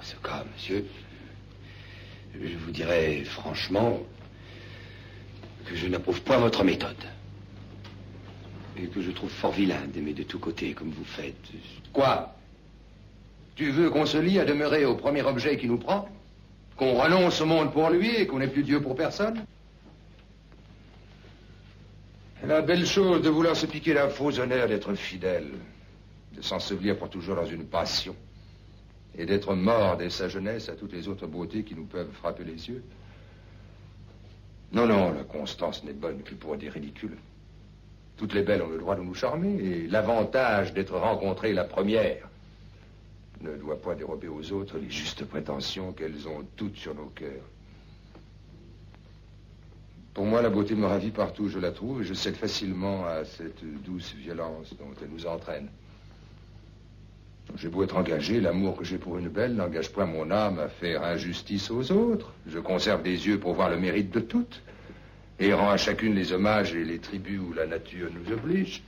ce cas, monsieur, je vous dirais franchement que je n'approuve pas votre méthode. Et que je trouve fort vilain d'aimer de tous côtés comme vous faites. Quoi? Tu veux qu'on se lie à demeurer au premier objet qui nous prend? Qu'on renonce au monde pour lui et qu'on n'ait plus Dieu pour personne? La belle chose de vouloir se piquer d'un faux honneur d'être fidèle, de s'ensevelir pour toujours dans une passion, et d'être mort dès sa jeunesse à toutes les autres beautés qui nous peuvent frapper les yeux. Non, non, la constance n'est bonne que pour des ridicules. Toutes les belles ont le droit de nous charmer, et l'avantage d'être rencontrées la première ne doit pas dérober aux autres les justes prétentions qu'elles ont toutes sur nos cœurs. Pour moi, la beauté me ravit partout où je la trouve, et je cède facilement à cette douce violence dont elle nous entraîne. J'ai beau être engagé, l'amour que j'ai pour une belle n'engage point mon âme à faire injustice aux autres. Je conserve des yeux pour voir le mérite de toutes, et rend à chacune les hommages et les tributs où la nature nous oblige.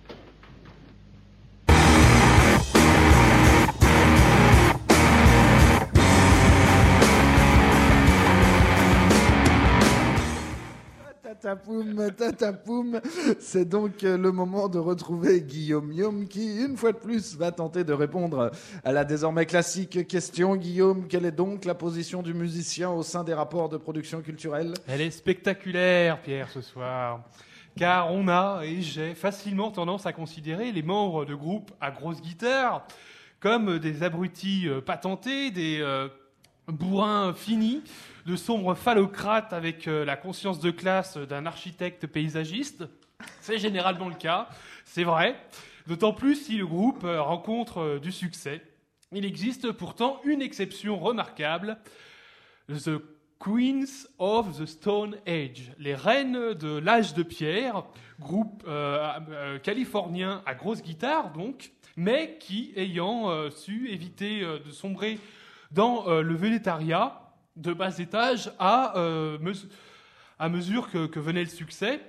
Tatapoum, tatapoum. C'est donc le moment de retrouver Guillaume Youm qui, une fois de plus, va tenter de répondre à la désormais classique question. Guillaume, quelle est donc la position du musicien au sein des rapports de production culturelle? Elle est spectaculaire, Pierre, ce soir. Car on a, et j'ai facilement tendance à considérer les membres de groupes à grosse guitare comme des abrutis patentés, des bourrins finis, de sombres phallocrates avec la conscience de classe d'un architecte paysagiste. C'est généralement le cas, c'est vrai. D'autant plus si le groupe rencontre du succès. Il existe pourtant une exception remarquable, The Queens of the Stone Age, les reines de l'âge de pierre, groupe californien à grosse guitare donc, mais qui, ayant su éviter de sombrer dans le vélétariat de bas étage à mesure que venait le succès,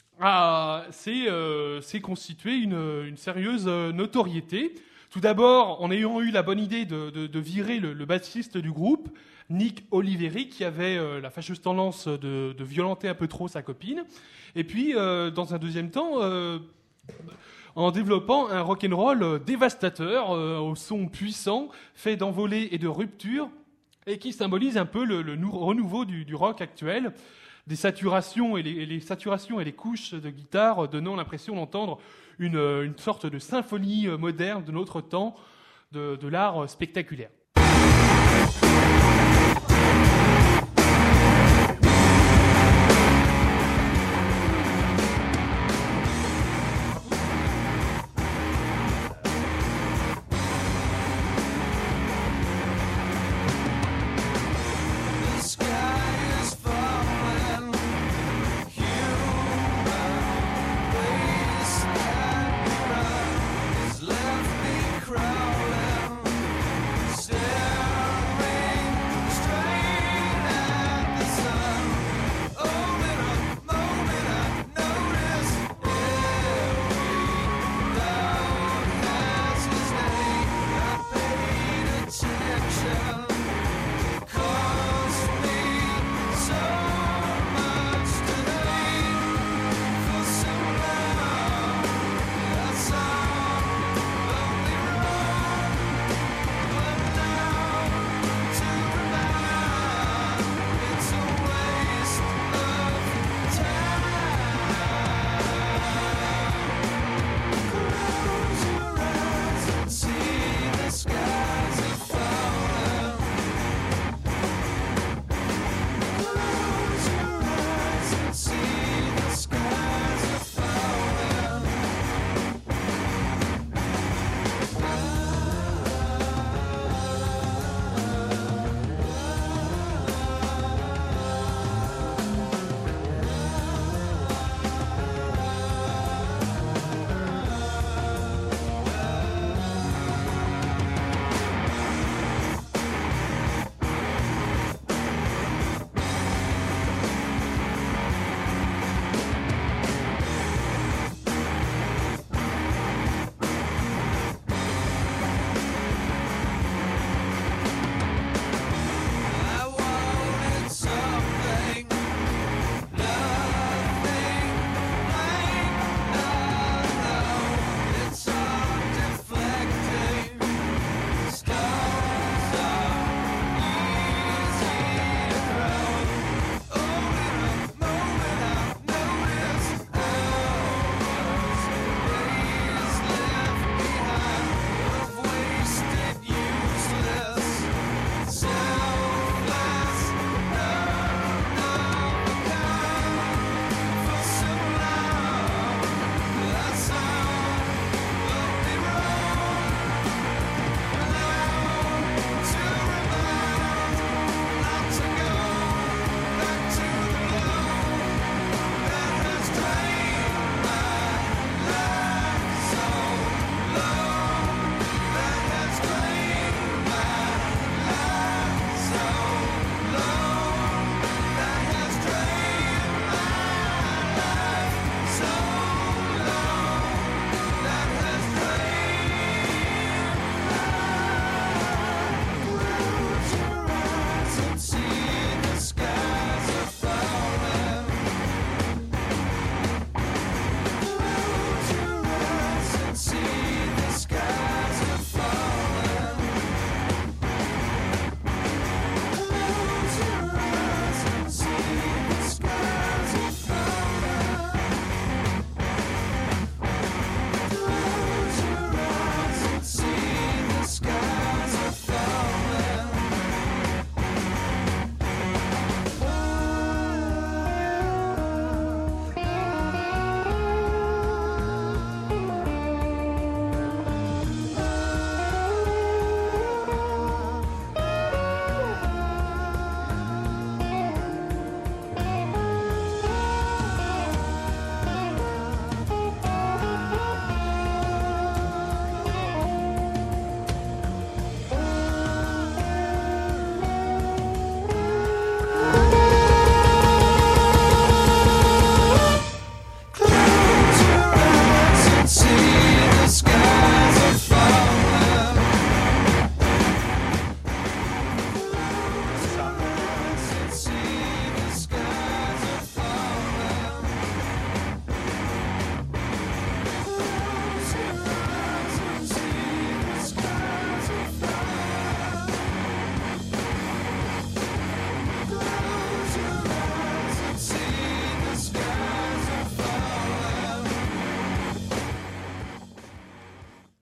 s'est constitué une sérieuse notoriété. Tout d'abord, en ayant eu la bonne idée de virer le bassiste du groupe, Nick Oliveri, qui avait la fâcheuse tendance de violenter un peu trop sa copine. Et puis, dans un deuxième temps, en développant un rock'n'roll dévastateur, au son puissant, fait d'envolées et de ruptures, et qui symbolise un peu le renouveau du rock actuel, des saturations et les saturations et les couches de guitare donnant l'impression d'entendre une sorte de symphonie moderne de notre temps, de l'art spectaculaire.